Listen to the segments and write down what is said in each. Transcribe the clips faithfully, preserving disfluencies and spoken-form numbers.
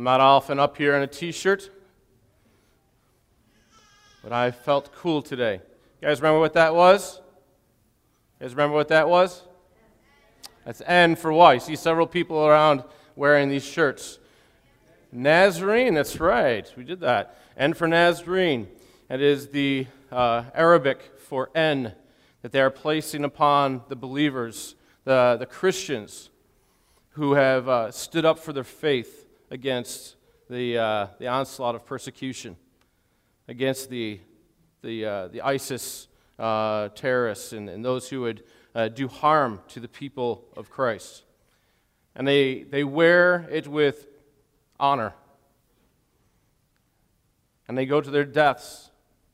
not often up here in a t-shirt, but I felt cool today. You guys remember what that was? You guys remember what that was? That's N for what? You see several people around wearing these shirts. Nazarene, that's right, we did that. N for Nazarene. It is the uh, Arabic for N that they are placing upon the believers, the, the Christians who have uh, stood up for their faith against the, uh, the onslaught of persecution, against the, the, uh, the ISIS uh, terrorists and, and those who would uh, do harm to the people of Christ. And they, they wear it with honor. And they go to their deaths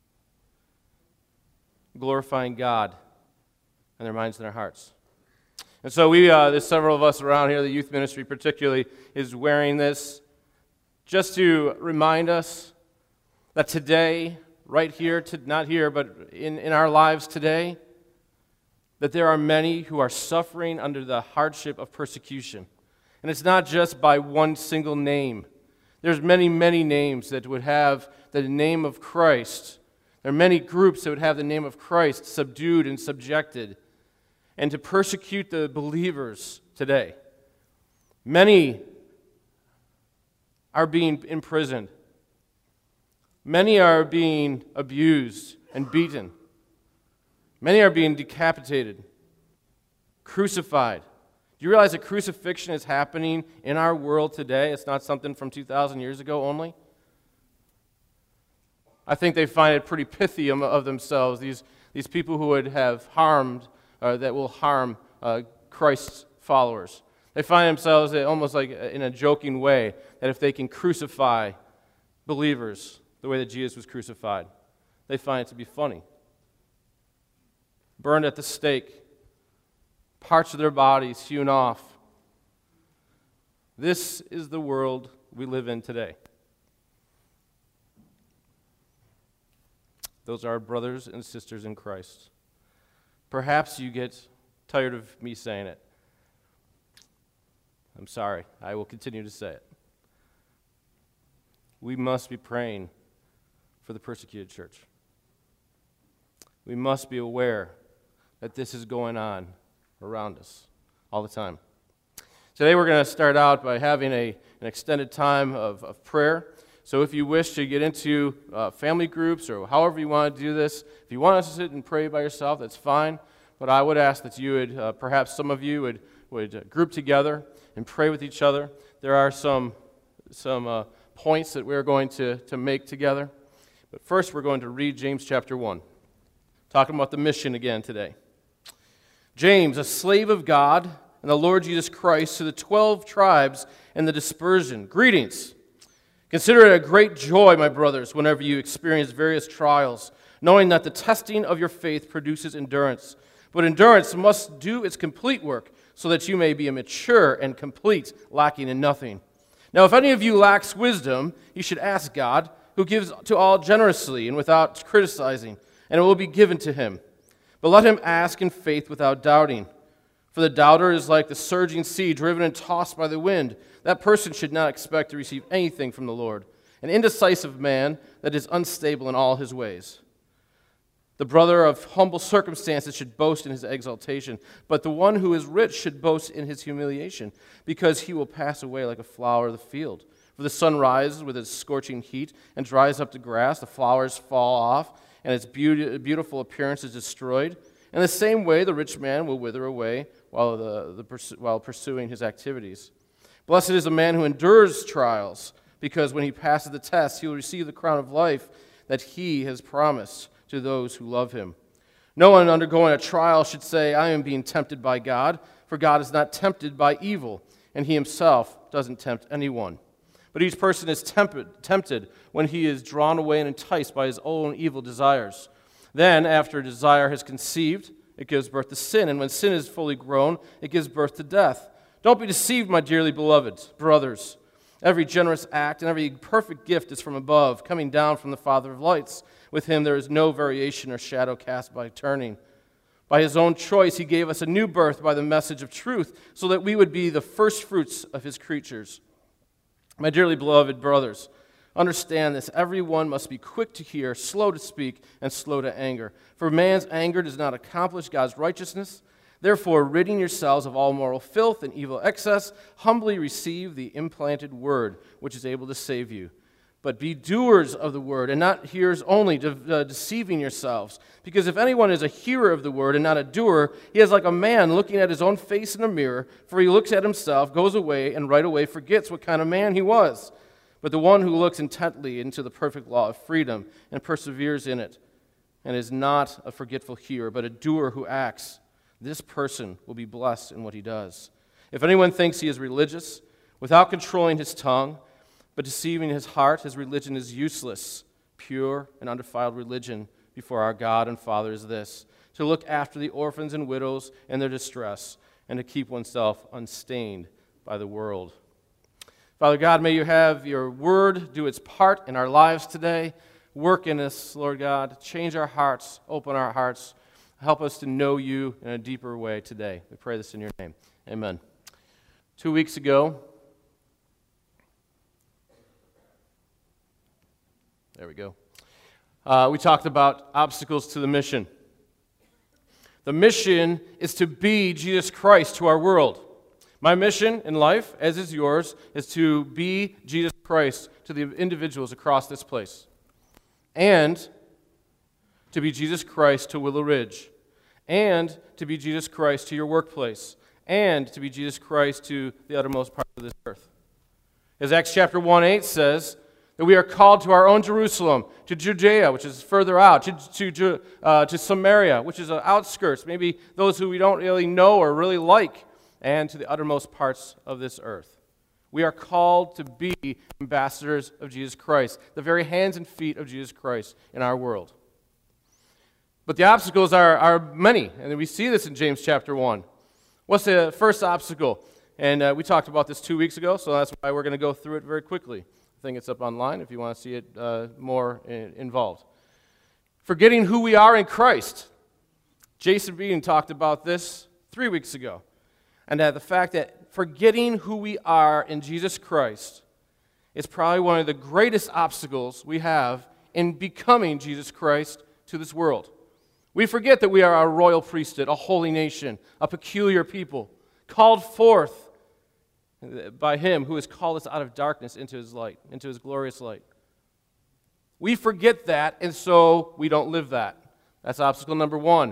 glorifying God in their minds and their hearts. And so we, uh, there's several of us around here, the youth ministry particularly, is wearing this just to remind us that today, right here, to, not here, but in, in our lives today, that there are many who are suffering under the hardship of persecution. And it's not just by one single name. There's many, many names that would have the name of Christ. There are many groups that would have the name of Christ subdued and subjected, and to persecute the believers today. Many are being imprisoned. Many are being abused and beaten. Many are being decapitated, crucified. Do you realize that crucifixion is happening in our world today? It's not something from two thousand years ago only. I think they find it pretty pithy of themselves, these, these people who would have harmed, or that will harm uh, Christ's followers. They find themselves almost like in a joking way that if they can crucify believers the way that Jesus was crucified, they find it to be funny. Burned at the stake, parts of their bodies hewn off. This is the world we live in today. Those are our brothers and sisters in Christ. Perhaps you get tired of me saying it. I'm sorry. I will continue to say it. We must be praying for the persecuted church. We must be aware that this is going on around us all the time. Today we're going to start out by having a, an extended time of, of prayer. So if you wish to get into uh, family groups or however you want to do this, if you want to sit and pray by yourself, that's fine. But I would ask that you would, uh, perhaps some of you would, would uh, group together and pray with each other. There are some, some uh, points that we're going to, to make together. But first we're going to read James chapter one, talking about the mission again today. James, a slave of God and the Lord Jesus Christ, to the twelve tribes and the dispersion, greetings. Consider it a great joy, my brothers, whenever you experience various trials, knowing that the testing of your faith produces endurance. But endurance must do its complete work, so that you may be mature and complete, lacking in nothing. Now, if any of you lacks wisdom, you should ask God, who gives to all generously and without criticizing, and it will be given to him. But let him ask in faith without doubting. For the doubter is like the surging sea, driven and tossed by the wind. That person should not expect to receive anything from the Lord. An indecisive man that is unstable in all his ways. The brother of humble circumstances should boast in his exaltation, but the one who is rich should boast in his humiliation, because he will pass away like a flower of the field. For the sun rises with its scorching heat and dries up the grass, the flowers fall off, and its beauty, beautiful appearance is destroyed. In the same way, the rich man will wither away while, the, the pursu- while pursuing his activities. Blessed is the man who endures trials, because when he passes the test, he will receive the crown of life that he has promised to those who love him. No one undergoing a trial should say, I am being tempted by God, for God is not tempted by evil, and he himself doesn't tempt anyone. But each person is tempted, tempted when he is drawn away and enticed by his own evil desires. Then, after desire has conceived, it gives birth to sin, and when sin is fully grown, it gives birth to death. Don't be deceived, my dearly beloved brothers. Every generous act and every perfect gift is from above, coming down from the Father of lights. With him there is no variation or shadow cast by turning. By his own choice he gave us a new birth by the message of truth, so that we would be the first fruits of his creatures. My dearly beloved brothers, understand this. Everyone must be quick to hear, slow to speak, and slow to anger. For man's anger does not accomplish God's righteousness. Therefore, ridding yourselves of all moral filth and evil excess, humbly receive the implanted word, which is able to save you. But be doers of the word, and not hearers only, de- uh, deceiving yourselves. Because if anyone is a hearer of the word and not a doer, he is like a man looking at his own face in a mirror, for he looks at himself, goes away, and right away forgets what kind of man he was. But the one who looks intently into the perfect law of freedom and perseveres in it, and is not a forgetful hearer, but a doer who acts, this person will be blessed in what he does. If anyone thinks he is religious, without controlling his tongue, but deceiving his heart, his religion is useless. Pure and undefiled religion before our God and Father is this, to look after the orphans and widows in their distress, and to keep oneself unstained by the world. Father God, may you have your word do its part in our lives today. Work in us, Lord God. Change our hearts, open our hearts. Help us to know you in a deeper way today. We pray this in your name. Amen. Two weeks ago, There we go. Uh, we talked about obstacles to the mission. The mission is to be Jesus Christ to our world. My mission in life, as is yours, is to be Jesus Christ to the individuals across this place. And to be Jesus Christ to Willow Ridge. And to be Jesus Christ to your workplace. And to be Jesus Christ to the uttermost part of this earth. As Acts chapter one eight says, that we are called to our own Jerusalem, to Judea, which is further out, to to, uh, to Samaria, which is the outskirts, maybe those who we don't really know or really like, and to the uttermost parts of this earth. We are called to be ambassadors of Jesus Christ, the very hands and feet of Jesus Christ in our world. But the obstacles are, are many, and we see this in James chapter one. What's the first obstacle? And uh, we talked about this two weeks ago, so that's why we're going to go through it very quickly. I think it's up online if you want to see it uh, more in, involved. Forgetting who we are in Christ. Jason Bean talked about this three weeks ago. And uh, the fact that forgetting who we are in Jesus Christ is probably one of the greatest obstacles we have in becoming Jesus Christ to this world. We forget that we are a royal priesthood, a holy nation, a peculiar people, called forth by him who has called us out of darkness into his light, into his glorious light. We forget that, and so we don't live that. That's obstacle number one.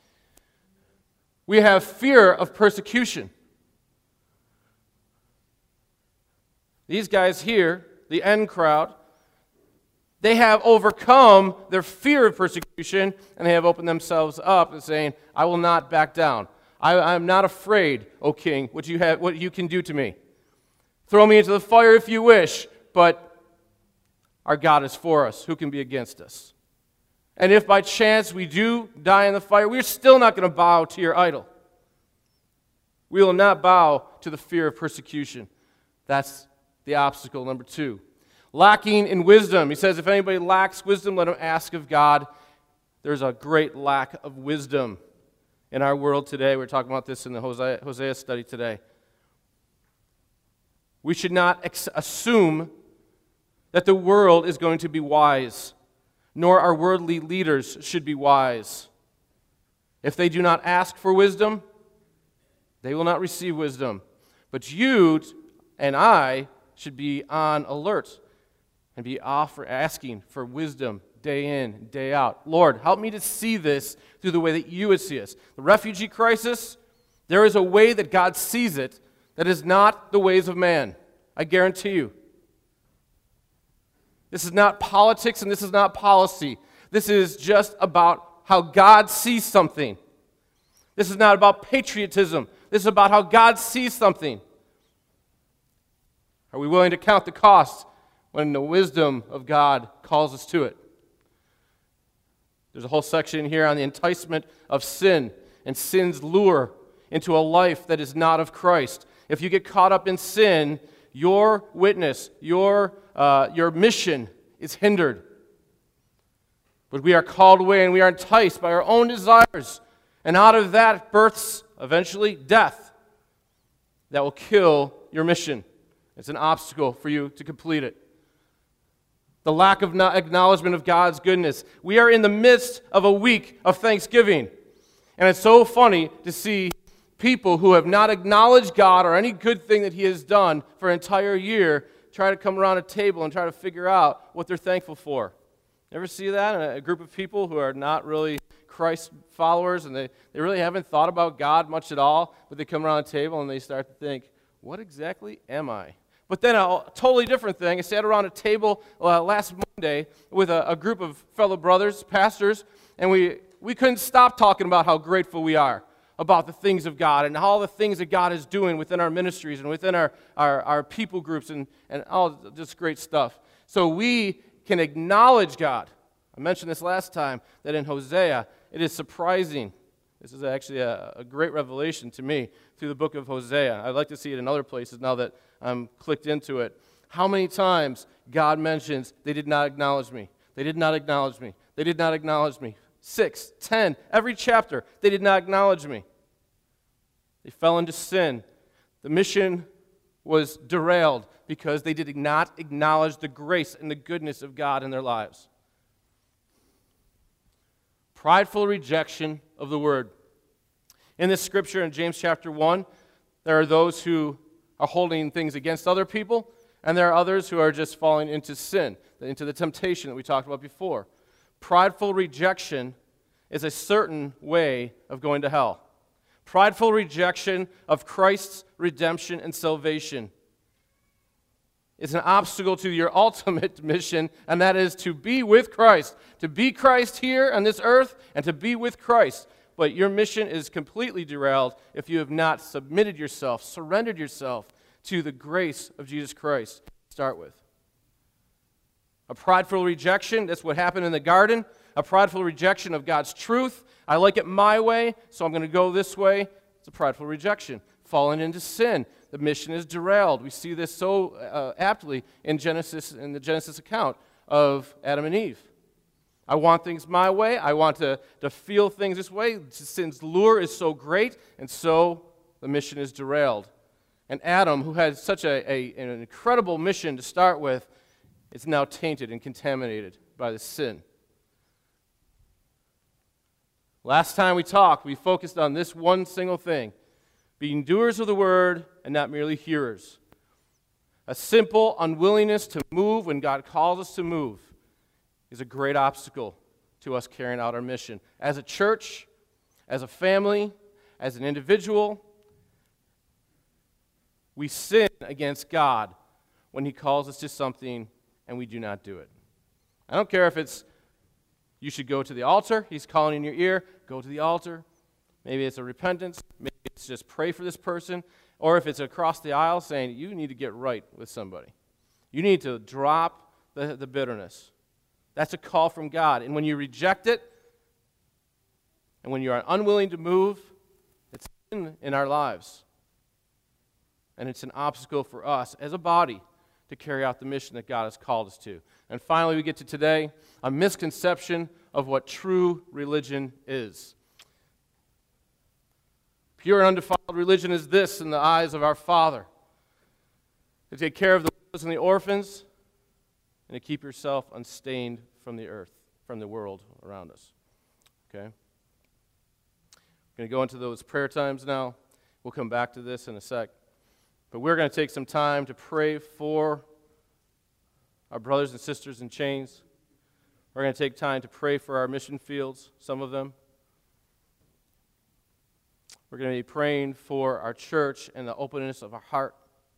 We have fear of persecution. These guys here, the N crowd, they have overcome their fear of persecution, and they have opened themselves up and saying, I will not back down. I am not afraid, O king, what you have, what you can do to me. Throw me into the fire if you wish, but our God is for us. Who can be against us? And if by chance we do die in the fire, we're still not going to bow to your idol. We will not bow to the fear of persecution. That's the obstacle number two. Lacking in wisdom. He says, if anybody lacks wisdom, let him ask of God. There's a great lack of wisdom in our world today. We're talking about this in the Hosea, Hosea study today. We should not ex- assume that the world is going to be wise, nor our worldly leaders should be wise. If they do not ask for wisdom, they will not receive wisdom. But you and I should be on alert and be offer, asking for wisdom day in, day out. Lord, help me to see this through the way that you would see us. The refugee crisis, there is a way that God sees it that is not the ways of man. I guarantee you. This is not politics and this is not policy. This is just about how God sees something. This is not about patriotism. This is about how God sees something. Are we willing to count the cost when the wisdom of God calls us to it? There's a whole section here on the enticement of sin and sin's lure into a life that is not of Christ. If you get caught up in sin, your witness, your, uh, your mission is hindered. But we are called away and we are enticed by our own desires. And out of that births, eventually, death that will kill your mission It's an obstacle for you to complete it. The lack of acknowledgement of God's goodness. We are in the midst of a week of Thanksgiving. And it's so funny to see people who have not acknowledged God or any good thing that He has done for an entire year try to come around a table and try to figure out what they're thankful for. Ever see that in a group of people who are not really Christ followers and they, they really haven't thought about God much at all, but they come around a table and they start to think, what exactly am I? But then a totally different thing, I sat around a table uh, last Monday with a, a group of fellow brothers, pastors, and we, we couldn't stop talking about how grateful we are about the things of God and all the things that God is doing within our ministries and within our, our, our people groups and, and all this great stuff. So we can acknowledge God. I mentioned this last time, that in Hosea, it is surprising. This is actually a, a great revelation to me through the book of Hosea. I'd like to see it in other places now that I'm clicked into it. How many times God mentions, they did not acknowledge me. They did not acknowledge me. They did not acknowledge me. Six, ten, every chapter, they did not acknowledge me. They fell into sin. The mission was derailed because they did not acknowledge the grace and the goodness of God in their lives. Prideful rejection of the word. In this scripture in James chapter one, there are those who are holding things against other people, and there are others who are just falling into sin, into the temptation that we talked about before. Prideful rejection is a certain way of going to hell. Prideful rejection of Christ's redemption and salvation is an obstacle to your ultimate mission, and that is to be with Christ. To be Christ here on this earth and to be with Christ. But your mission is completely derailed if you have not submitted yourself, surrendered yourself to the grace of Jesus Christ to start with. A prideful rejection, that's what happened in the garden. A prideful rejection of God's truth. I like it my way, so I'm going to go this way. It's a prideful rejection. Fallen into sin. The mission is derailed. We see this so uh, aptly in Genesis, in the Genesis account of Adam and Eve. I want things my way. I want to, to feel things this way. Sin's lure is so great, and so the mission is derailed. And Adam, who had such a, a, an incredible mission to start with, is now tainted and contaminated by the sin. Last time we talked, we focused on this one single thing, being doers of the word and not merely hearers. A simple unwillingness to move when God calls us to move is a great obstacle to us carrying out our mission. As a church, as a family, as an individual, we sin against God when He calls us to something and we do not do it. I don't care if it's you should go to the altar. He's calling in your ear. Go to the altar. Maybe it's a repentance. Maybe it's just pray for this person. Or if it's across the aisle saying you need to get right with somebody. You need to drop the, the bitterness. That's a call from God. And when you reject it, and when you are unwilling to move, it's sin in our lives. And it's an obstacle for us as a body to carry out the mission that God has called us to. And finally, we get to today, a misconception of what true religion is. Pure and undefiled religion is this in the eyes of our Father: to take care of the widows and the orphans, and to keep yourself unstained from the earth, from the world around us. Okay? We're going to go into those prayer times now. We'll come back to this in a sec. But we're going to take some time to pray for our brothers and sisters in chains. We're going to take time to pray for our mission fields, some of them. We're going to be praying for our church and the openness of our heart.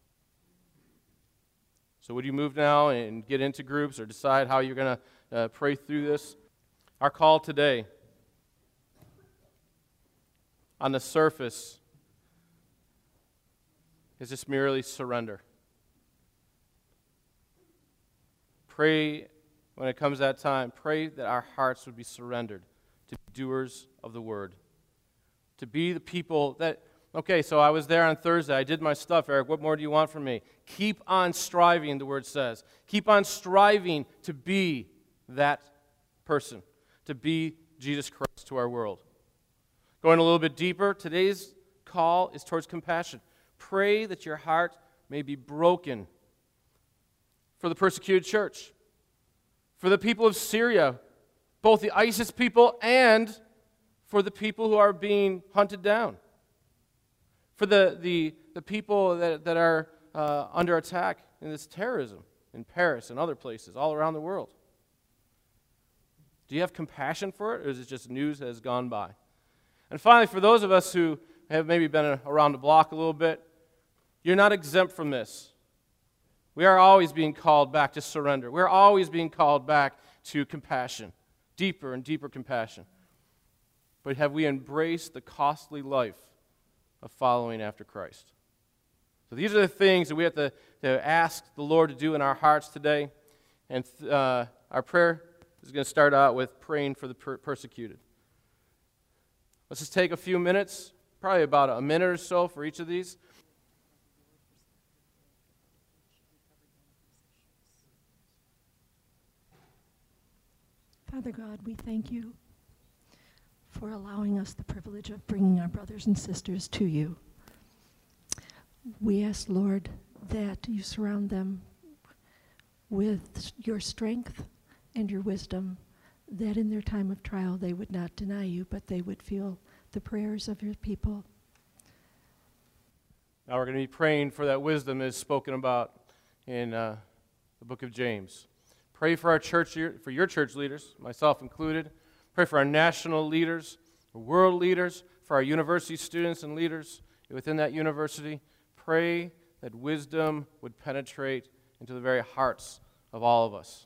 So would you move now and get into groups or decide how you're going to uh, pray through this? Our call today, on the surface, is just merely surrender. Pray when it comes that time, pray that our hearts would be surrendered to be doers of the word. To be the people that, okay, so I was there on Thursday, I did my stuff, Eric, what more do you want from me? Keep on striving, the word says. Keep on striving to be that person, to be Jesus Christ to our world. Going a little bit deeper, today's call is towards compassion. Pray that your heart may be broken for the persecuted church, for the people of Syria, both the ISIS people and for the people who are being hunted down, for the, the, the people that, that are uh, under attack in this terrorism in Paris and other places all around the world. Do you have compassion for it, or is it just news that has gone by? And finally, for those of us who have maybe been around the block a little bit, you're not exempt from this. We are always being called back to surrender. We're always being called back to compassion, deeper and deeper compassion. But have we embraced the costly life of following after Christ? So these are the things that we have to, to ask the Lord to do in our hearts today. And uh, our prayer is going to start out with praying for the per- persecuted. Let's just take a few minutes, probably about a minute or so for each of these. Father God, we thank you for allowing us the privilege of bringing our brothers and sisters to you. We ask, Lord, that you surround them with your strength and your wisdom, that in their time of trial they would not deny you, but they would feel the prayers of your people. Now we're going to be praying for that wisdom as spoken about in uh, the book of James. Pray for our church, for your church leaders, myself included. Pray for our national leaders, our world leaders, for our university students and leaders within that university. Pray that wisdom would penetrate into the very hearts of all of us.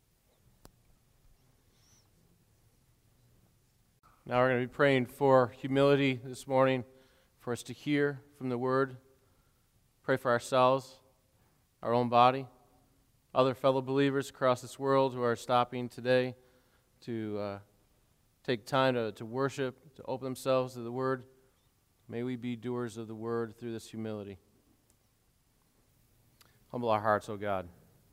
Now we're going to be praying for humility this morning, for us to hear from the Word. Pray for ourselves, our own body, other fellow believers across this world who are stopping today to uh, take time to, to worship, to open themselves to the Word. May we be doers of the Word through this humility. Humble our hearts, O God.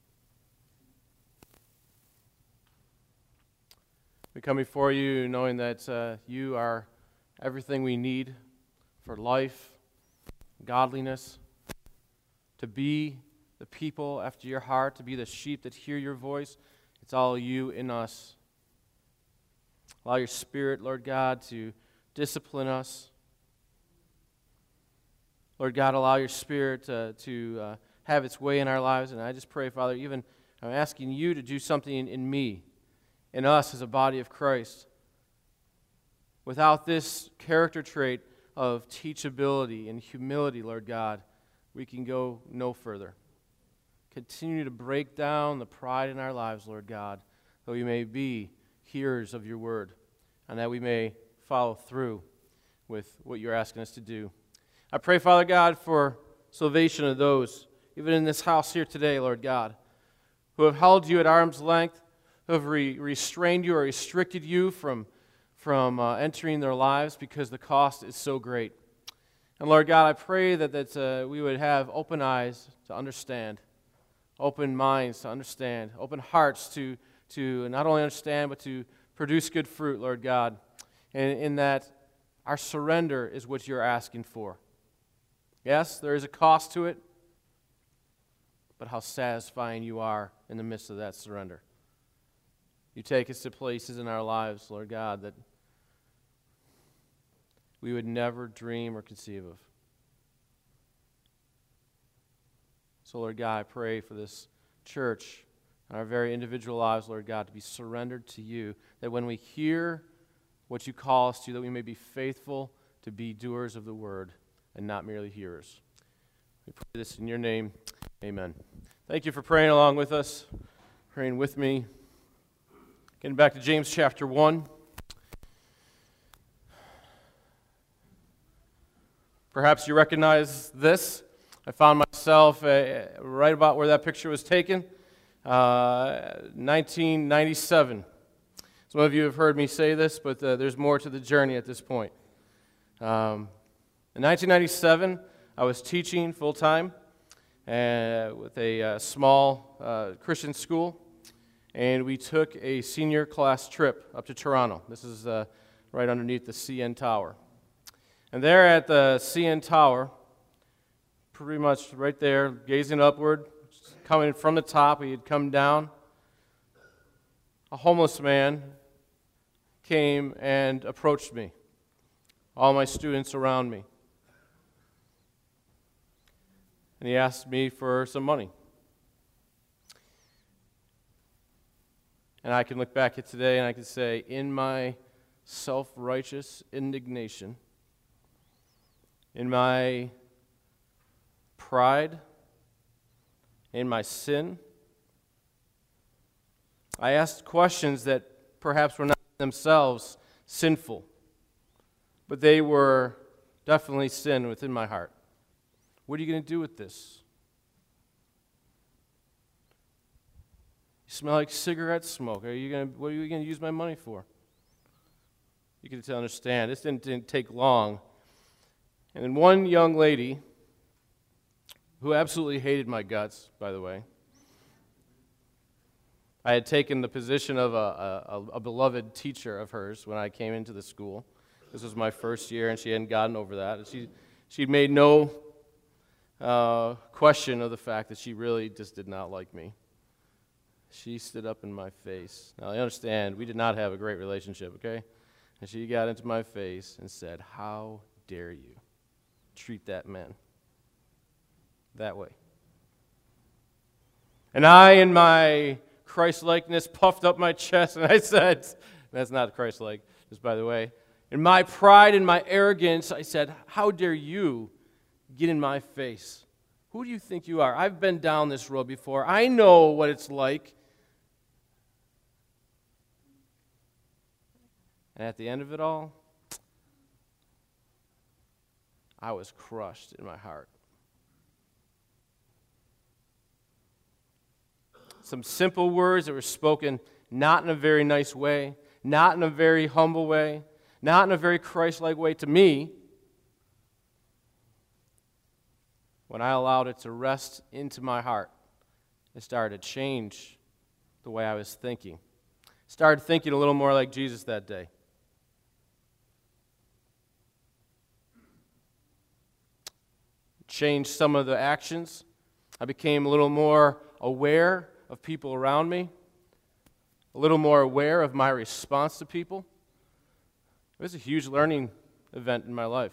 We come before you knowing that uh, you are everything we need for life, godliness, to be the people after your heart, to be the sheep that hear your voice. It's all you in us. Allow your Spirit, Lord God, to discipline us. Lord God, allow your Spirit uh, to uh, have its way in our lives. And I just pray, Father, even I'm asking you to do something in, in me, in us as a body of Christ. Without this character trait of teachability and humility, Lord God, we can go no further. Continue to break down the pride in our lives, Lord God, that we may be hearers of your word, and that we may follow through with what you're asking us to do. I pray, Father God, for salvation of those, even in this house here today, Lord God, who have held you at arm's length, who have re- restrained you or restricted you from, from uh, entering their lives because the cost is so great. And Lord God, I pray that, that uh, we would have open eyes to understand, open minds to understand, open hearts to, to not only understand, but to produce good fruit, Lord God, and in that our surrender is what you're asking for. Yes, there is a cost to it, but how satisfying you are in the midst of that surrender. You take us to places in our lives, Lord God, that we would never dream or conceive of. So, Lord God, I pray for this church and our very individual lives, Lord God, to be surrendered to you, that when we hear what you call us to, that we may be faithful to be doers of the word and not merely hearers. We pray this in your name. Amen. Thank you for praying along with us, praying with me. Getting back to James chapter one. Perhaps you recognize this. I found myself uh, right about where that picture was taken, uh, nineteen ninety-seven. Some of you have heard me say this, but uh, there's more to the journey at this point. Um, in nineteen ninety-seven, I was teaching full-time uh, with a uh, small uh, Christian school, and we took a senior class trip up to Toronto. This is uh, right underneath the C N Tower. And there at the C N Tower, pretty much right there, gazing upward, coming from the top. He had come down. A homeless man came and approached me. All my students around me. And he asked me for some money. And I can look back at today and I can say, in my self-righteous indignation, in my pride, in my sin, I asked questions that perhaps were not themselves sinful, but they were definitely sin within my heart. What are you going to do with this? You smell like cigarette smoke. Are you going to, what are you going to use my money for? You get to understand. This didn't, didn't take long. And then one young lady, who absolutely hated my guts, by the way, I had taken the position of a, a, a beloved teacher of hers when I came into the school. This was my first year, and she hadn't gotten over that. And she she made no uh, question of the fact that she really just did not like me. She stood up in my face. Now, I understand we did not have a great relationship, okay? And she got into my face and said, "How dare you treat that man that way?" And I, in my Christ-likeness, puffed up my chest, and I said, that's not Christ-like, just by the way. In my pride and my arrogance, I said, "How dare you get in my face? Who do you think you are? I've been down this road before. I know what it's like." And at the end of it all, I was crushed in my heart. Some simple words that were spoken not in a very nice way, not in a very humble way, not in a very Christ-like way to me. When I allowed it to rest into my heart, it started to change the way I was thinking. Started thinking a little more like Jesus that day. Changed some of the actions. I became a little more aware of people around me, a little more aware of my response to people. It was a huge learning event in my life.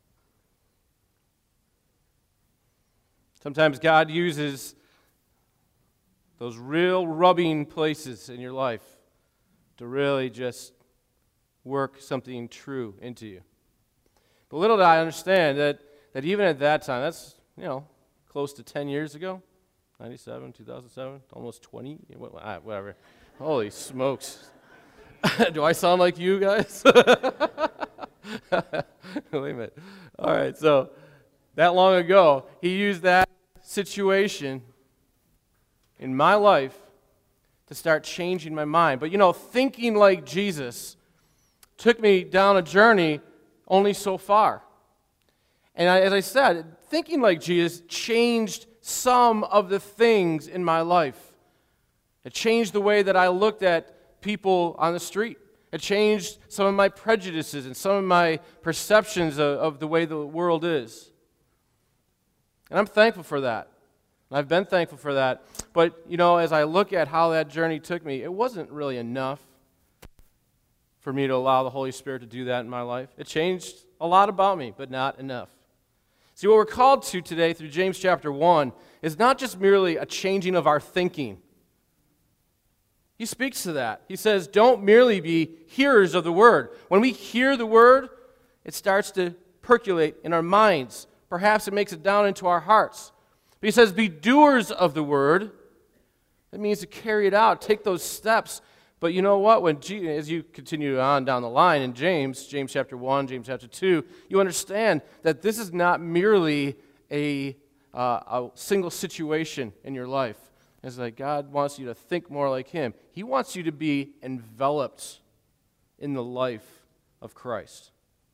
Sometimes God uses those real rubbing places in your life to really just work something true into you. But little did I understand that, that even at that time, that's, you know, close to ten years ago, ninety-seven, two thousand seven, almost twenty, whatever. Holy smokes. Do I sound like you guys? Wait a minute. All right, so that long ago, he used that situation in my life to start changing my mind. But you know, thinking like Jesus took me down a journey only so far. And I, as I said, thinking like Jesus changed some of the things in my life. It changed the way that I looked at people on the street. It changed some of my prejudices and some of my perceptions of, of the way the world is. And I'm thankful for that. I've been thankful for that. But, you know, as I look at how that journey took me, it wasn't really enough for me to allow the Holy Spirit to do that in my life. It changed a lot about me, but not enough. See, what we're called to today through James chapter one is not just merely a changing of our thinking. He speaks to that. He says, don't merely be hearers of the word. When we hear the word, it starts to percolate in our minds. Perhaps it makes it down into our hearts. But he says, be doers of the word. That means to carry it out, take those steps. But you know what? When G- as you continue on down the line in James, James chapter one, James chapter two, you understand that this is not merely a, uh, a single situation in your life. It's like God wants you to think more like Him. He wants you to be enveloped in the life of Christ.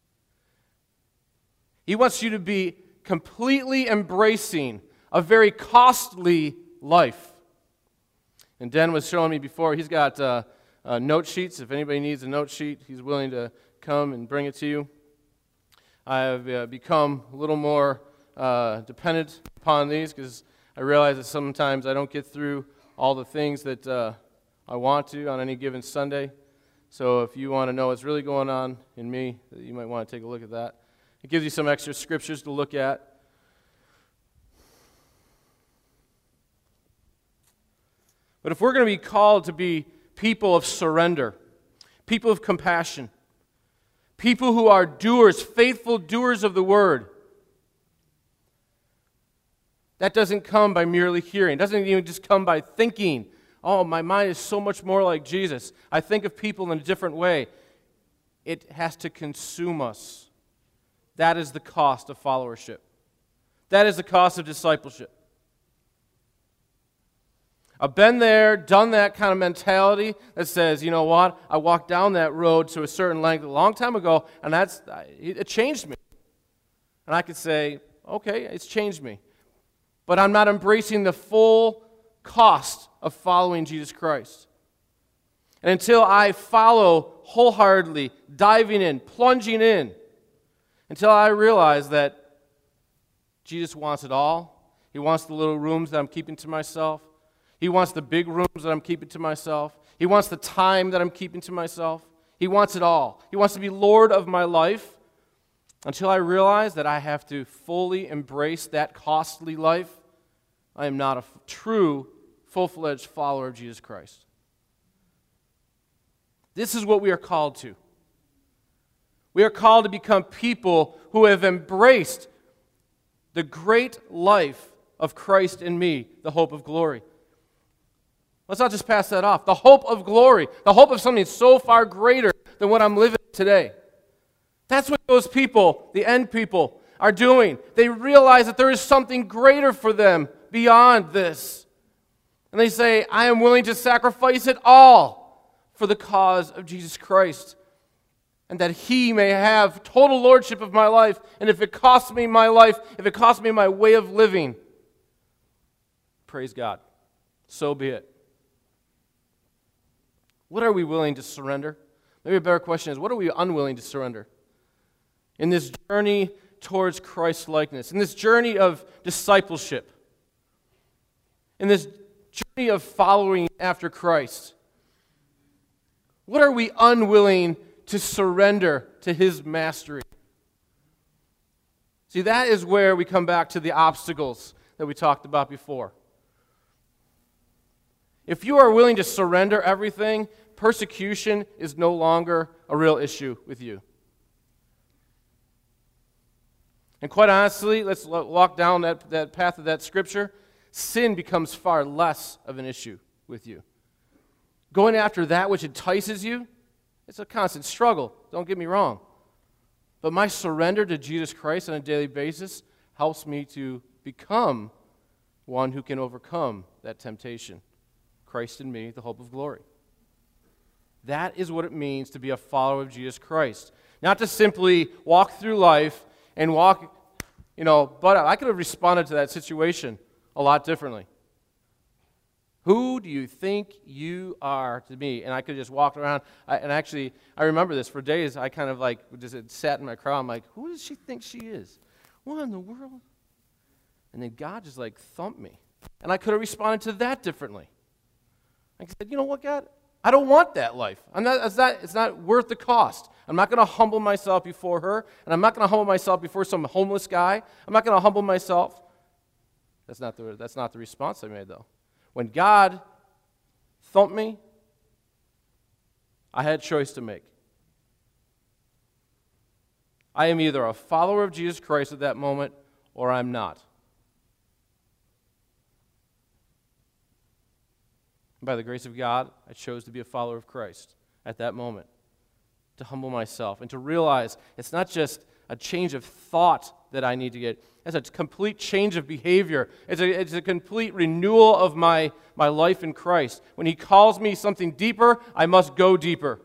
He wants you to be completely embracing a very costly life. And Den was showing me before, he's got uh, uh, note sheets. If anybody needs a note sheet, he's willing to come and bring it to you. I have uh, become a little more uh, dependent upon these because I realize that sometimes I don't get through all the things that uh, I want to on any given Sunday. So if you want to know what's really going on in me, you might want to take a look at that. It gives you some extra scriptures to look at. But if we're going to be called to be people of surrender, people of compassion, people who are doers, faithful doers of the word, that doesn't come by merely hearing. It doesn't even just come by thinking, oh, my mind is so much more like Jesus. I think of people in a different way. It has to consume us. That is the cost of followership. That is the cost of discipleship. I've been there, done that kind of mentality that says, you know what, I walked down that road to a certain length a long time ago, and that's it changed me. And I could say, okay, it's changed me. But I'm not embracing the full cost of following Jesus Christ. And until I follow wholeheartedly, diving in, plunging in, until I realize that Jesus wants it all. He wants the little rooms that I'm keeping to myself. He wants the big rooms that I'm keeping to myself. He wants the time that I'm keeping to myself. He wants it all. He wants to be Lord of my life. Until I realize that I have to fully embrace that costly life, I am not a f- true, full-fledged follower of Jesus Christ. This is what we are called to. We are called to become people who have embraced the great life of Christ in me, the hope of glory. Let's not just pass that off. The hope of glory, the hope of something so far greater than what I'm living today. That's what those people, the end people, are doing. They realize that there is something greater for them beyond this. And they say, I am willing to sacrifice it all for the cause of Jesus Christ. And that He may have total lordship of my life. And if it costs me my life, if it costs me my way of living, praise God. So be it. What are we willing to surrender? Maybe a better question is, what are we unwilling to surrender? In this journey towards Christ-likeness, in this journey of discipleship, in this journey of following after Christ, what are we unwilling to surrender to His mastery? See, that is where we come back to the obstacles that we talked about before. If you are willing to surrender everything, persecution is no longer a real issue with you. And quite honestly, let's walk down that, that path of that scripture. Sin becomes far less of an issue with you. Going after that which entices you, it's a constant struggle, don't get me wrong. But my surrender to Jesus Christ on a daily basis helps me to become one who can overcome that temptation. Christ in me, the hope of glory. That is what it means to be a follower of Jesus Christ. Not to simply walk through life and walk, you know, but I could have responded to that situation a lot differently. Who do you think you are to me? And I could just walk around. I, and actually, I remember this. For days, I kind of like just sat in my crowd. I'm like, who does she think she is? What in the world? And then God just like thumped me. And I could have responded to that differently. I said, you know what, God? I don't want that life. I'm not, it's, not, it's not worth the cost. I'm not going to humble myself before her, and I'm not going to humble myself before some homeless guy. I'm not going to humble myself. That's not the, that's not the response I made, though. When God thumped me, I had a choice to make. I am either a follower of Jesus Christ at that moment, or I'm not. By the grace of God, I chose to be a follower of Christ at that moment, to humble myself and to realize it's not just a change of thought that I need to get. It's a complete change of behavior. It's a, it's a complete renewal of my, my life in Christ. When He calls me something deeper, I must go deeper.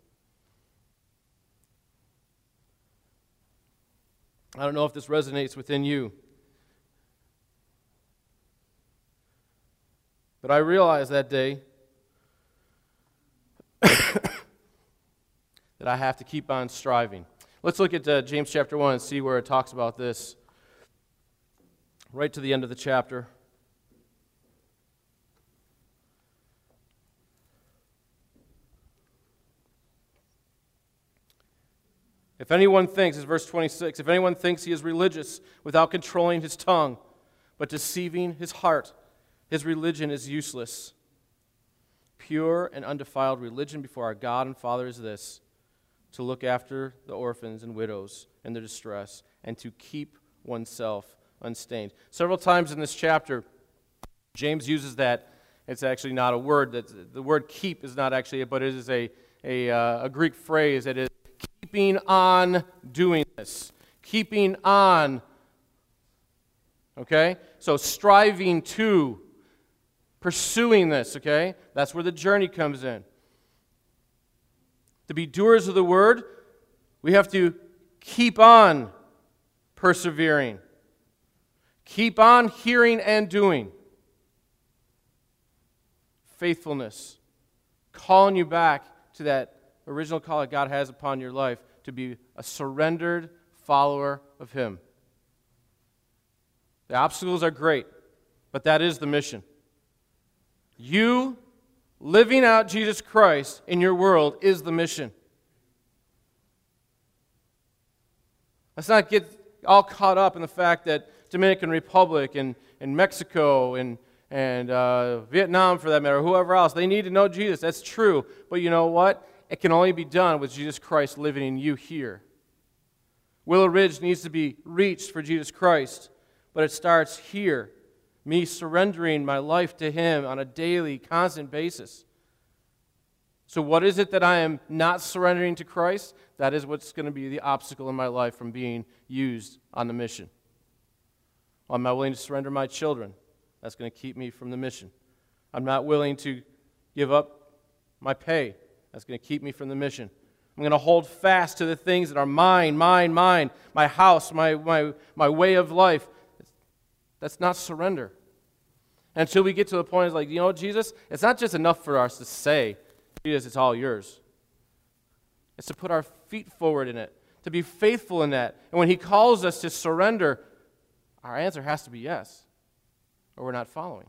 I don't know if this resonates within you, but I realized that day that I have to keep on striving. Let's look at uh, James chapter one and see where it talks about this. Right to the end of the chapter. If anyone thinks, this is verse twenty-six, if anyone thinks he is religious without controlling his tongue, but deceiving his heart, his religion is useless. Pure and undefiled religion before our God and Father is this, to look after the orphans and widows in their distress, and to keep oneself unstained. Several times in this chapter, James uses that. It's actually not a word. That the word keep is not actually, but it is a, a, uh, a Greek phrase that is keeping on doing this. Keeping on. Okay? So striving to, pursuing this, okay? That's where the journey comes in. To be doers of the word, we have to keep on persevering. Keep on hearing and doing. Faithfulness. Calling you back to that original call that God has upon your life to be a surrendered follower of Him. The obstacles are great, but that is the mission. You living out Jesus Christ in your world is the mission. Let's not get all caught up in the fact that Dominican Republic and, and Mexico and, and uh, Vietnam, for that matter, whoever else, they need to know Jesus. That's true. But you know what? It can only be done with Jesus Christ living in you here. Willow Ridge needs to be reached for Jesus Christ, but it starts here. Me surrendering my life to Him on a daily, constant basis. So what is it that I am not surrendering to Christ? That is what's going to be the obstacle in my life from being used on the mission. Well, I'm not willing to surrender my children. That's going to keep me from the mission. I'm not willing to give up my pay. That's going to keep me from the mission. I'm going to hold fast to the things that are mine, mine, mine, my house, my, my, my way of life. That's not surrender. Until we get to the point, it's like, you know, Jesus, it's not just enough for us to say, Jesus, it's all yours. It's to put our feet forward in it, to be faithful in that. And when He calls us to surrender, our answer has to be yes, or we're not following.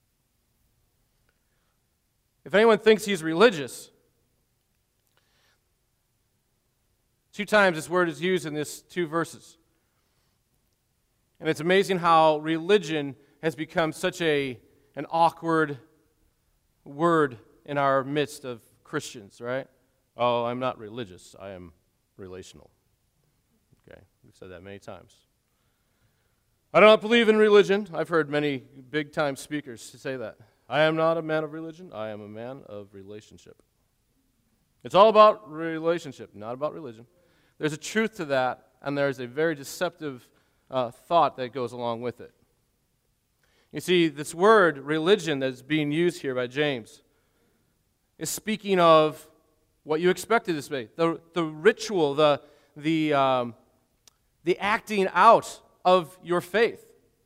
If anyone thinks he's religious, two times this word is used in these two verses. And it's amazing how religion has become such a an awkward word in our midst of Christians, right? Oh, I'm not religious. I am relational. Okay, we've said that many times. I don't believe in religion. I've heard many big-time speakers say that. I am not a man of religion. I am a man of relationship. It's all about relationship, not about religion. There's a truth to that, and there's a very deceptive Uh, thought that goes along with it. You see, this word, religion, that's being used here by James, is speaking of what you expected it to be. The, the ritual, the, the, um, the acting out of your faith.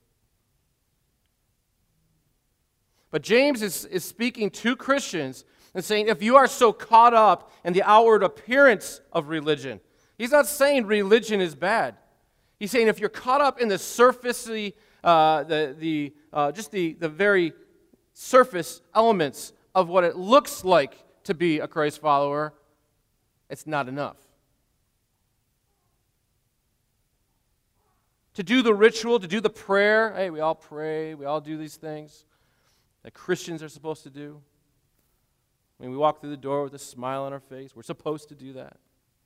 But James is, is speaking to Christians and saying, if you are so caught up in the outward appearance of religion, he's not saying religion is bad. He's saying if you're caught up in the surfacey, uh, the, the, uh, just the, the very surface elements of what it looks like to be a Christ follower, it's not enough. To do the ritual, to do the prayer, hey, we all pray, we all do these things that Christians are supposed to do. When we walk through the door with a smile on our face, we're supposed to do that.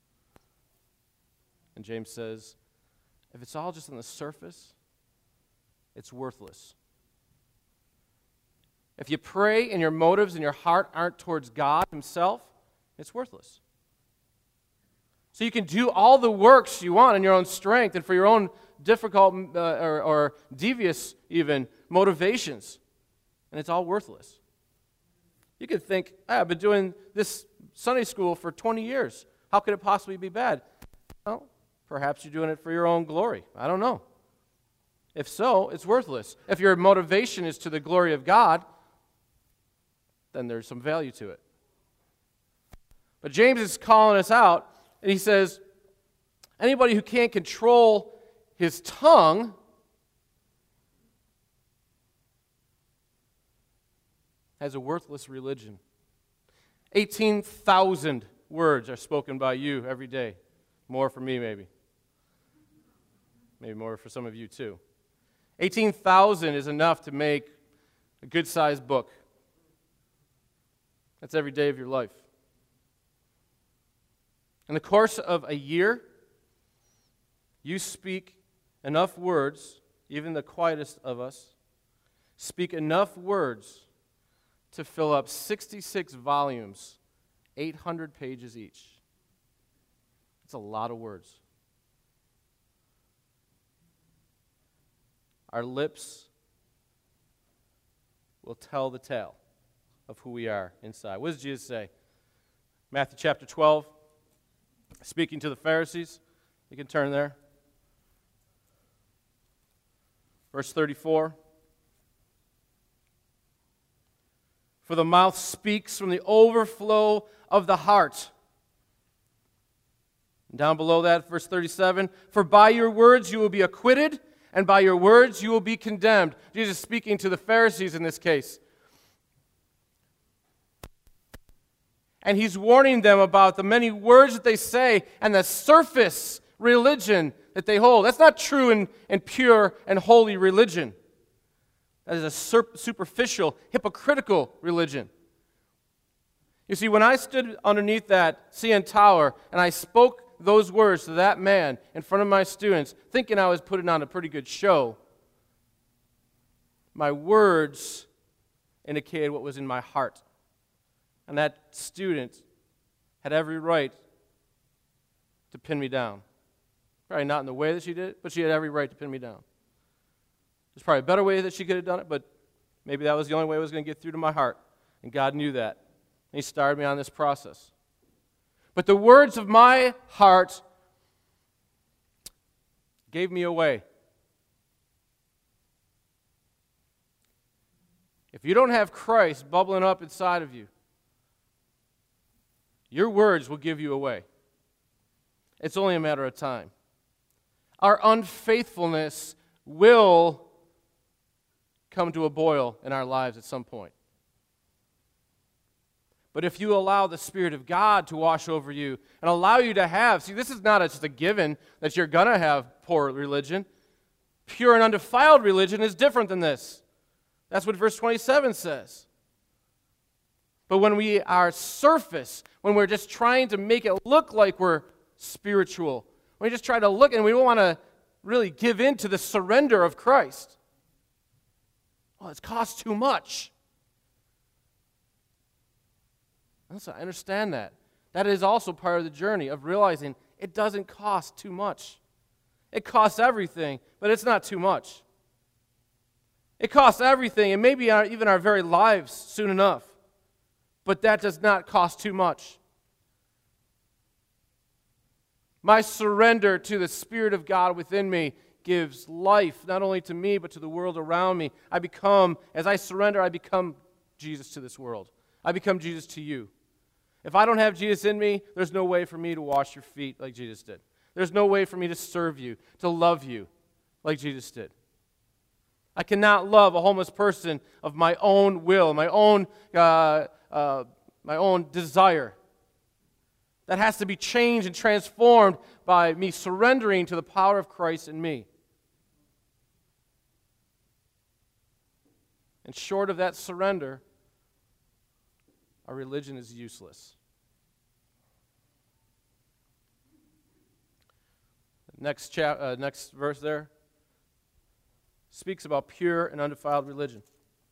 And James says, if it's all just on the surface, it's worthless. If you pray and your motives and your heart aren't towards God Himself, it's worthless. So you can do all the works you want in your own strength and for your own difficult uh, or, or devious even motivations, and it's all worthless. You could think, hey, I've been doing this Sunday school for twenty years. How could it possibly be bad? Well, perhaps you're doing it for your own glory. I don't know. If so, it's worthless. If your motivation is to the glory of God, then there's some value to it. But James is calling us out, and he says, anybody who can't control his tongue has a worthless religion. eighteen thousand words are spoken by you every day. More for me, maybe. Maybe more for some of you, too. eighteen thousand is enough to make a good-sized book. That's every day of your life. In the course of a year, you speak enough words, even the quietest of us, speak enough words to fill up sixty-six volumes, eight hundred pages each. That's a lot of words. Our lips will tell the tale of who we are inside. What does Jesus say? Matthew chapter twelve, speaking to the Pharisees. You can turn there. Verse thirty-four. For the mouth speaks from the overflow of the heart. And down below that, verse thirty-seven. For by your words you will be acquitted, and by your words you will be condemned. Jesus speaking to the Pharisees in this case. And he's warning them about the many words that they say and the surface religion that they hold. That's not true and, and pure and holy religion. That is a sur- superficial, hypocritical religion. You see, when I stood underneath that C N Tower and I spoke those words to that man in front of my students, thinking I was putting on a pretty good show, my words indicated what was in my heart. And that student had every right to pin me down. Probably not in the way that she did it, but she had every right to pin me down. There's probably a better way that she could have done it, but maybe that was the only way it was going to get through to my heart. And God knew that. And he started me on this process. But the words of my heart gave me away. If you don't have Christ bubbling up inside of you, your words will give you away. It's only a matter of time. Our unfaithfulness will come to a boil in our lives at some point. But if you allow the Spirit of God to wash over you and allow you to have, see, this is not just a given that you're going to have poor religion. Pure and undefiled religion is different than this. That's what verse twenty-seven says. But when we are surface, when we're just trying to make it look like we're spiritual, when we just try to look and we don't want to really give in to the surrender of Christ, well, it costs too much. Listen, I understand that. That is also part of the journey of realizing it doesn't cost too much. It costs everything, but it's not too much. It costs everything, and maybe our, even our very lives soon enough. But that does not cost too much. My surrender to the Spirit of God within me gives life, not only to me, but to the world around me. I become, as I surrender, I become Jesus to this world. I become Jesus to you. If I don't have Jesus in me, there's no way for me to wash your feet like Jesus did. There's no way for me to serve you, to love you like Jesus did. I cannot love a homeless person of my own will, my own, uh, uh, my own desire. That has to be changed and transformed by me surrendering to the power of Christ in me. And short of that surrender, our religion is useless. Next chap, uh, next verse there speaks about pure and undefiled religion.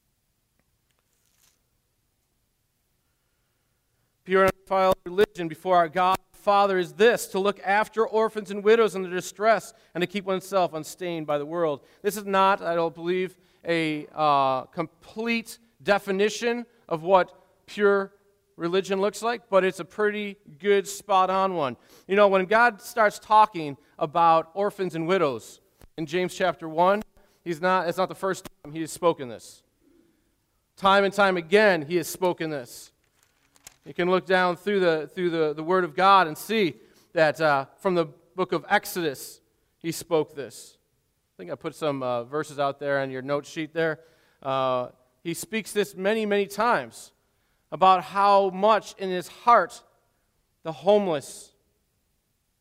Pure and undefiled religion before our God and Father is this: to look after orphans and widows in their distress and to keep oneself unstained by the world. This is not, I don't believe, a uh, complete definition of what pure religion looks like, but it's a pretty good, spot-on one. You know, when God starts talking about orphans and widows in James chapter one, he's not, it's not the first time he has spoken this. Time and time again, he has spoken this. You can look down through the through the, the Word of God and see that uh, from the book of Exodus, he spoke this. I think I put some uh, verses out there on your note sheet there. Uh, he speaks this many, many times about how much in his heart the homeless,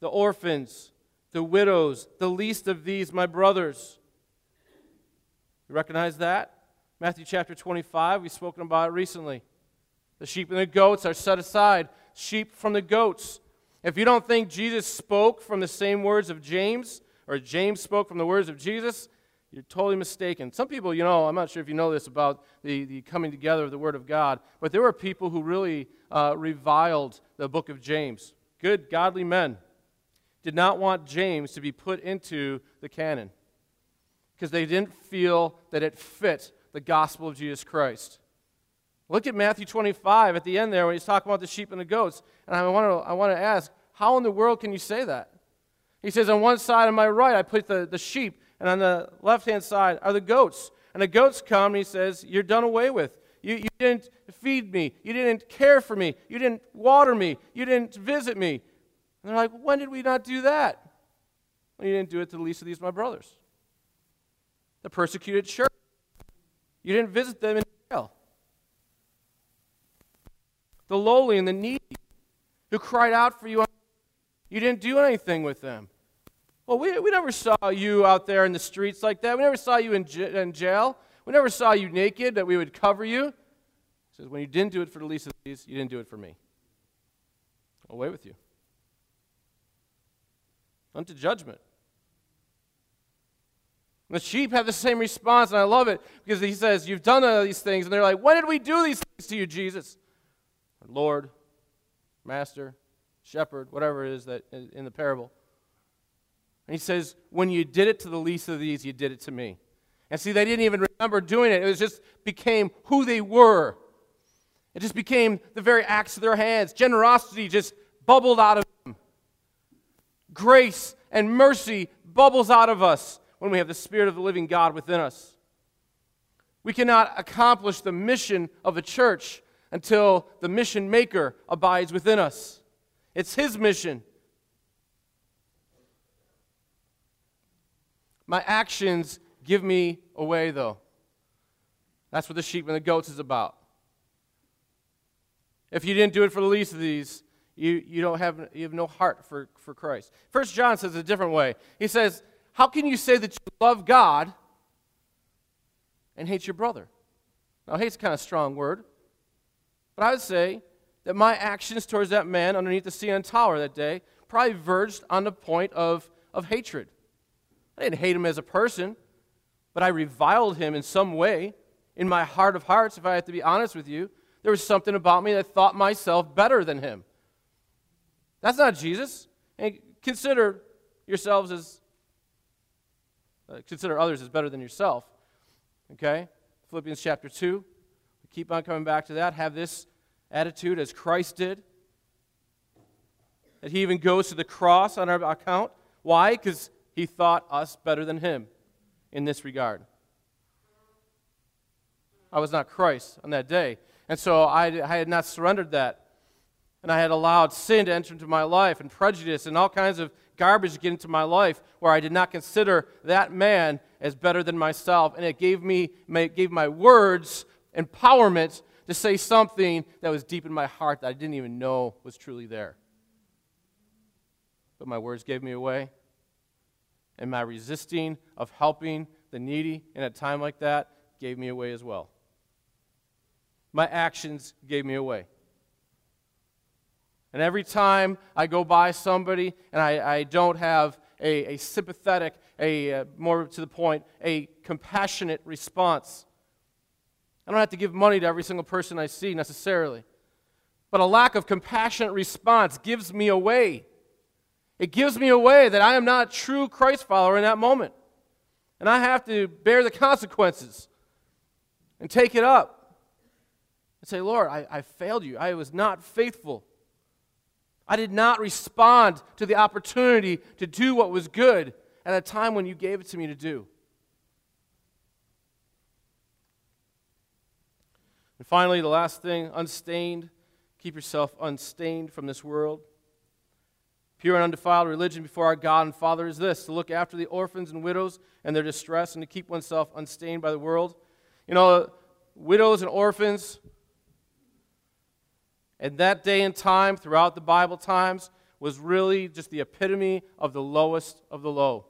the orphans, the widows, the least of these, my brothers. You recognize that? Matthew chapter twenty-five, we've spoken about it recently. The sheep and the goats are set aside. Sheep from the goats. If you don't think Jesus spoke from the same words of James, or James spoke from the words of Jesus, you're totally mistaken. Some people, you know, I'm not sure if you know this about the, the coming together of the Word of God, but there were people who really uh, reviled the book of James. Good, godly men did not want James to be put into the canon because they didn't feel that it fit the gospel of Jesus Christ. Look at Matthew twenty-five at the end there when he's talking about the sheep and the goats. And I want to I want to ask, how in the world can you say that? He says, on one side of my right I put the, the sheep, and on the left-hand side are the goats. And the goats come, and he says, you're done away with. You, you didn't feed me. You didn't care for me. You didn't water me. You didn't visit me. And they're like, when did we not do that? Well, you didn't do it to the least of these, my brothers. The persecuted church. You didn't visit them in jail. The lowly and the needy who cried out for you. You didn't do anything with them. Well, we, we never saw you out there in the streets like that. We never saw you in, j- in jail. We never saw you naked, that we would cover you. He says, when you didn't do it for the least of these, you didn't do it for me. Away with you. Unto judgment. And the sheep have the same response, and I love it, because he says, you've done all these things, and they're like, when did we do these things to you, Jesus? Lord, Master, Shepherd, whatever it is that in the parable. And he says, when you did it to the least of these, you did it to me. And see, they didn't even remember doing it. It was just became who they were. It just became the very acts of their hands. Generosity just bubbled out of them. Grace and mercy bubbles out of us when we have the Spirit of the living God within us. We cannot accomplish the mission of the church until the mission maker abides within us. It's his mission. My actions give me away, though. That's what the sheep and the goats is about. If you didn't do it for the least of these, you, you don't have you have no heart for, for Christ. First John says it a different way. He says, how can you say that you love God and hate your brother? Now, hate's kind of a strong word. But I would say that my actions towards that man underneath the C N N Tower that day probably verged on the point of, of hatred. I didn't hate him as a person, but I reviled him in some way. In my heart of hearts, if I have to be honest with you, there was something about me that thought myself better than him. That's not Jesus. And consider yourselves as, uh, consider others as better than yourself. Okay? Philippians chapter two. Keep on coming back to that. Have this attitude as Christ did. That he even goes to the cross on our account. Why? Because he thought us better than him in this regard. I was not Christ on that day. And so I, I had not surrendered that. And I had allowed sin to enter into my life and prejudice and all kinds of garbage to get into my life where I did not consider that man as better than myself. And it gave me, it gave my words empowerment to say something that was deep in my heart that I didn't even know was truly there. But my words gave me away. And my resisting of helping the needy in a time like that gave me away as well. My actions gave me away. And every time I go by somebody and I, I don't have a, a sympathetic, a uh, more to the point, a compassionate response. I don't have to give money to every single person I see necessarily. But a lack of compassionate response gives me away. It gives me away that I am not a true Christ follower in that moment. And I have to bear the consequences and take it up and say, Lord, I, I failed you. I was not faithful. I did not respond to the opportunity to do what was good at a time when you gave it to me to do. And finally, the last thing, unstained. Keep yourself unstained from this world. Pure and undefiled religion before our God and Father is this, to look after the orphans and widows and their distress and to keep oneself unstained by the world. You know, widows and orphans, in that day and time, throughout the Bible times, was really just the epitome of the lowest of the low.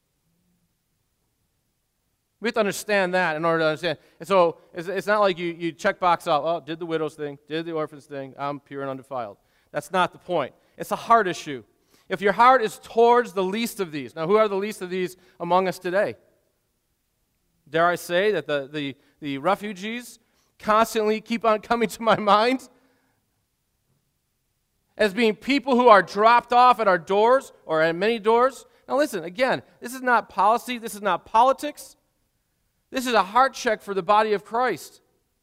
We have to understand that in order to understand. And so it's, it's not like you, you check box out, oh, did the widow's thing, did the orphan's thing, I'm pure and undefiled. That's not the point. It's a heart issue. If your heart is towards the least of these, now who are the least of these among us today? Dare I say that the, the, the refugees constantly keep on coming to my mind as being people who are dropped off at our doors or at many doors. Now listen, again, this is not policy, this is not politics. This is a heart check for the body of Christ.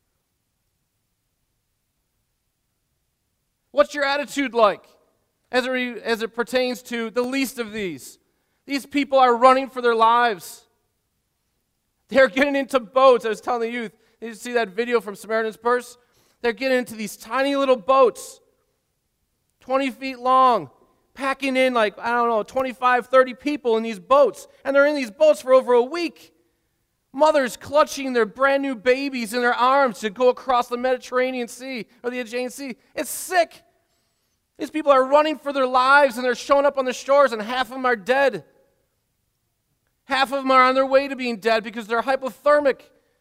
What's your attitude like as it, re, as it pertains to the least of these? These people are running for their lives. They're getting into boats. I was telling the youth, did you see that video from Samaritan's Purse? They're getting into these tiny little boats, twenty feet long, packing in like, I don't know, twenty-five, thirty people in these boats. And they're in these boats for over a week. Mothers clutching their brand new babies in their arms to go across the Mediterranean Sea or the Aegean Sea. It's sick. These people are running for their lives and they're showing up on the shores and half of them are dead. Half of them are on their way to being dead because they're hypothermic.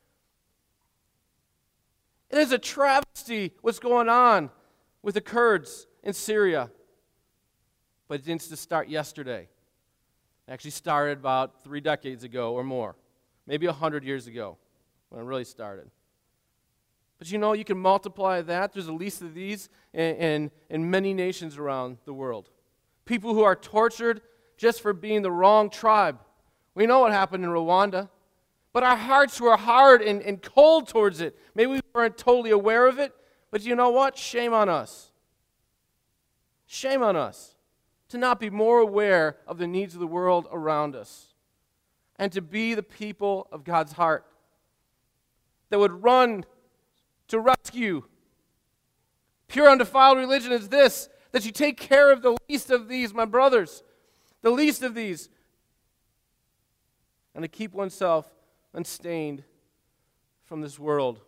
It is a travesty what's going on with the Kurds in Syria. But it didn't just start yesterday. It actually started about three decades ago or more. Maybe a hundred years ago when it really started. But you know, you can multiply that. There's the least of these in, in, in many nations around the world. People who are tortured just for being the wrong tribe. We know what happened in Rwanda. But our hearts were hard and, and cold towards it. Maybe we weren't totally aware of it. But you know what? Shame on us. Shame on us to not be more aware of the needs of the world around us. And to be the people of God's heart that would run to rescue. Pure undefiled religion is this, that you take care of the least of these, my brothers, the least of these, and to keep oneself unstained from this world.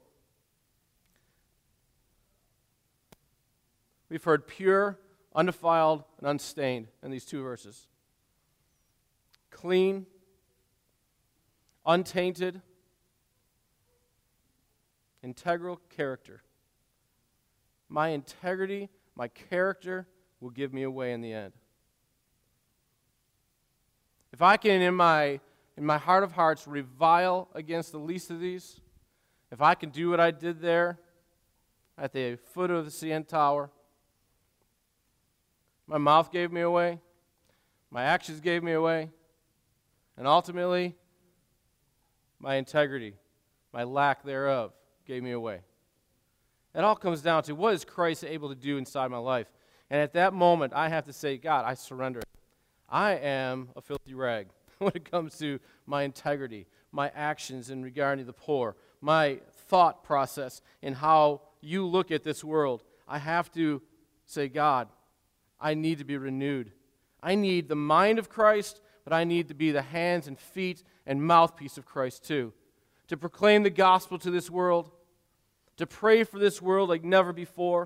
We've heard pure, undefiled, and unstained in these two verses. Clean, untainted, integral character. My integrity, my character will give me away in the end. If I can, in my, in my heart of hearts, revile against the least of these, if I can do what I did there at the foot of the C N Tower, my mouth gave me away, my actions gave me away, and ultimately, my integrity, my lack thereof, gave me away. It all comes down to what is Christ able to do inside my life. And at that moment, I have to say, God, I surrender. I am a filthy rag when it comes to my integrity, my actions in regard to the poor, my thought process in how you look at this world. I have to say, God, I need to be renewed. I need the mind of Christ, but I need to be the hands and feet and mouthpiece of Christ too. To proclaim the gospel to this world, to pray for this world like never before,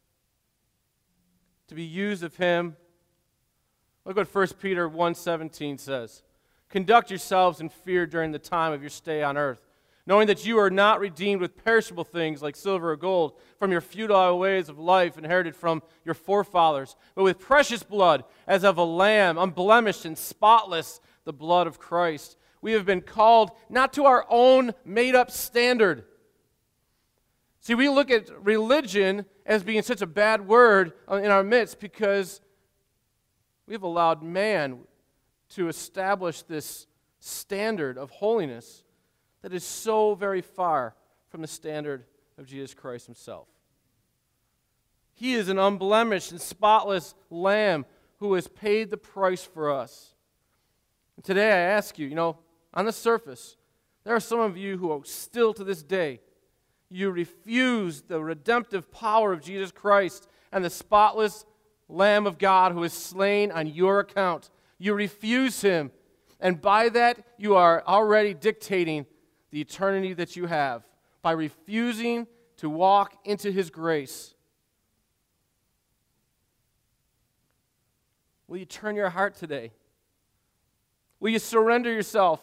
to be used of Him. Look what First Peter one seventeen says. Conduct yourselves in fear during the time of your stay on earth, knowing that you are not redeemed with perishable things like silver or gold from your futile ways of life inherited from your forefathers, but with precious blood as of a lamb, unblemished and spotless, the blood of Christ. We have been called not to our own made-up standard. See, we look at religion as being such a bad word in our midst because we've allowed man to establish this standard of holiness that is so very far from the standard of Jesus Christ Himself. He is an unblemished and spotless lamb who has paid the price for us. And today I ask you, you know, on the surface, there are some of you who are still to this day, you refuse the redemptive power of Jesus Christ and the spotless Lamb of God who is slain on your account. You refuse Him, and by that you are already dictating the eternity that you have by refusing to walk into His grace. Will you turn your heart today? Will you surrender yourself?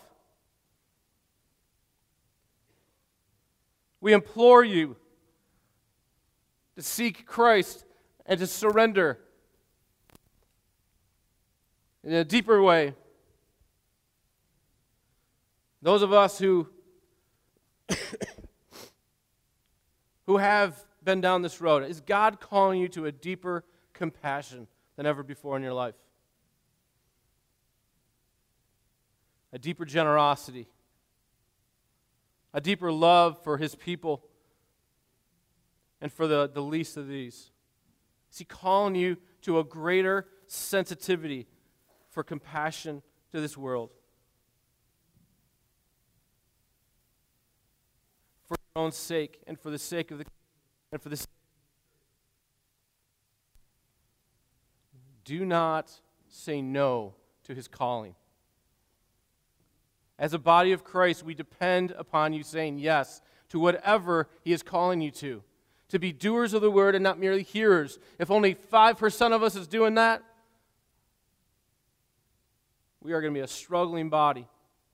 We implore you to seek Christ and to surrender in a deeper way. Those of us who who have been down this road, is God calling you to a deeper compassion than ever before in your life? A deeper generosity, a deeper love for His people and for the, the least of these? Is He calling you to a greater sensitivity for compassion to this world? For your own sake and for the sake of the and for the sake. Do not say no to His calling. As a body of Christ, we depend upon you saying yes to whatever He is calling you to. To be doers of the word and not merely hearers. If only five percent of us is doing that, we are going to be a struggling body.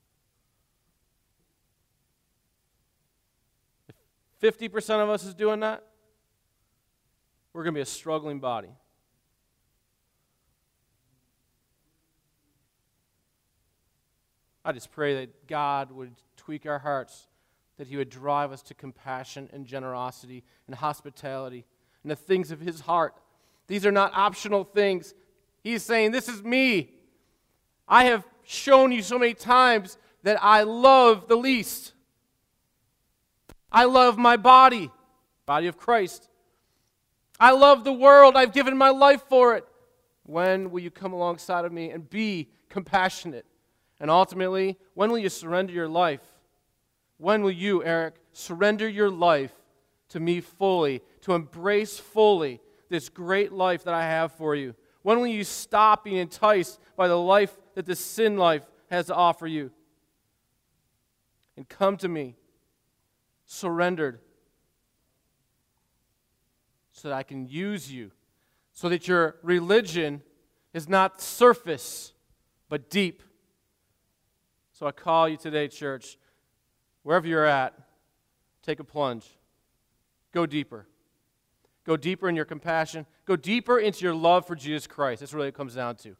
If fifty percent of us is doing that, we're going to be a struggling body. I just pray that God would tweak our hearts, that He would drive us to compassion and generosity and hospitality and the things of His heart. These are not optional things. He's saying, this is me. I have shown you so many times that I love the least. I love my body, body of Christ. I love the world. I've given my life for it. When will you come alongside of me and be compassionate? And ultimately, when will you surrender your life? When will you, Eric, surrender your life to me fully, to embrace fully this great life that I have for you? When will you stop being enticed by the life that the sin life has to offer you? And come to me, surrendered, so that I can use you, so that your religion is not surface, but deep. So I call you today, church, wherever you're at, take a plunge. Go deeper. Go deeper in your compassion. Go deeper into your love for Jesus Christ. That's really what it comes down to.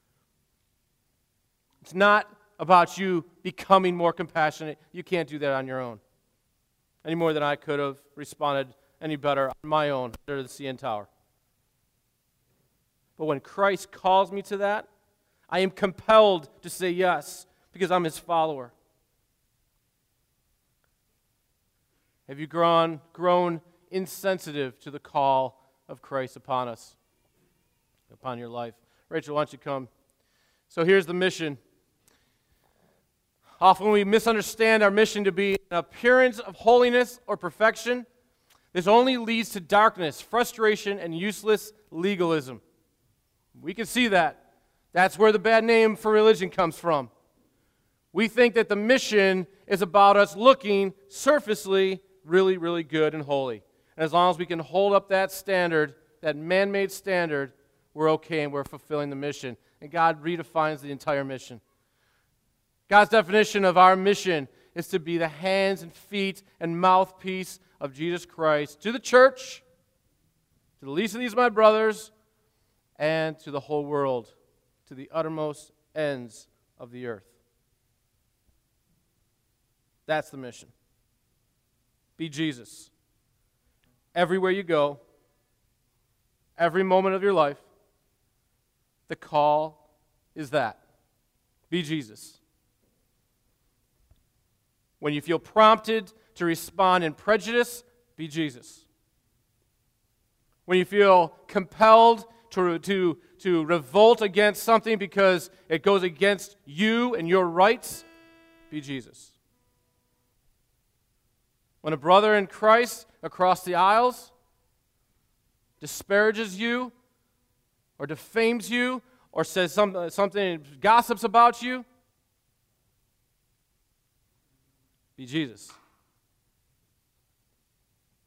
It's not about you becoming more compassionate. You can't do that on your own. Any more than I could have responded any better on my own under the C N Tower. But when Christ calls me to that, I am compelled to say yes, because I'm His follower. Have you grown, grown insensitive to the call of Christ upon us, upon your life? Rachel, why don't you come? So here's the mission. Often we misunderstand our mission to be an appearance of holiness or perfection. This only leads to darkness, frustration, and useless legalism. We can see that. That's where the bad name for religion comes from. We think that the mission is about us looking surfacely really, really good and holy. And as long as we can hold up that standard, that man-made standard, we're okay and we're fulfilling the mission. And God redefines the entire mission. God's definition of our mission is to be the hands and feet and mouthpiece of Jesus Christ to the church, to the least of these my brothers, and to the whole world, to the uttermost ends of the earth. That's the mission. Be Jesus. Everywhere you go, every moment of your life, the call is that. Be Jesus. When you feel prompted to respond in prejudice, be Jesus. When you feel compelled to, to, to revolt against something because it goes against you and your rights, be Jesus. When a brother in Christ across the aisles disparages you or defames you or says some, something, gossips about you, be Jesus.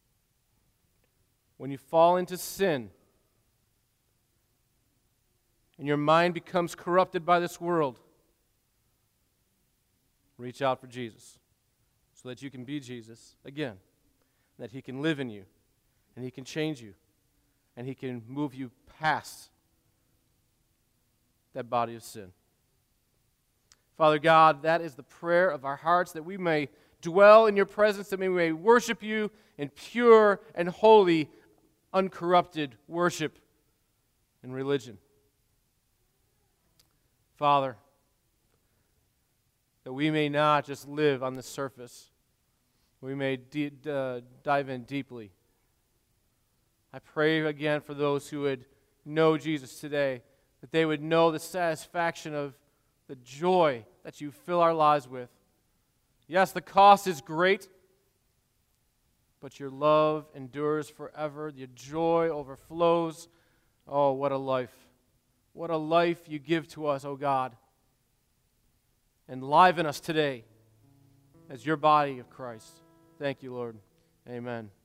When you fall into sin and your mind becomes corrupted by this world, reach out for Jesus so that you can be Jesus again, that He can live in you, and He can change you, and He can move you past that body of sin. Father God, that is the prayer of our hearts, that we may dwell in your presence, that we may worship you in pure and holy, uncorrupted worship and religion. Father, that we may not just live on the surface, we may de- uh, dive in deeply. I pray again for those who would know Jesus today, that they would know the satisfaction of the joy that you fill our lives with. Yes, the cost is great, but your love endures forever. Your joy overflows. Oh, what a life. What a life you give to us, oh God. Enliven us today as your body of Christ. Thank you, Lord. Amen.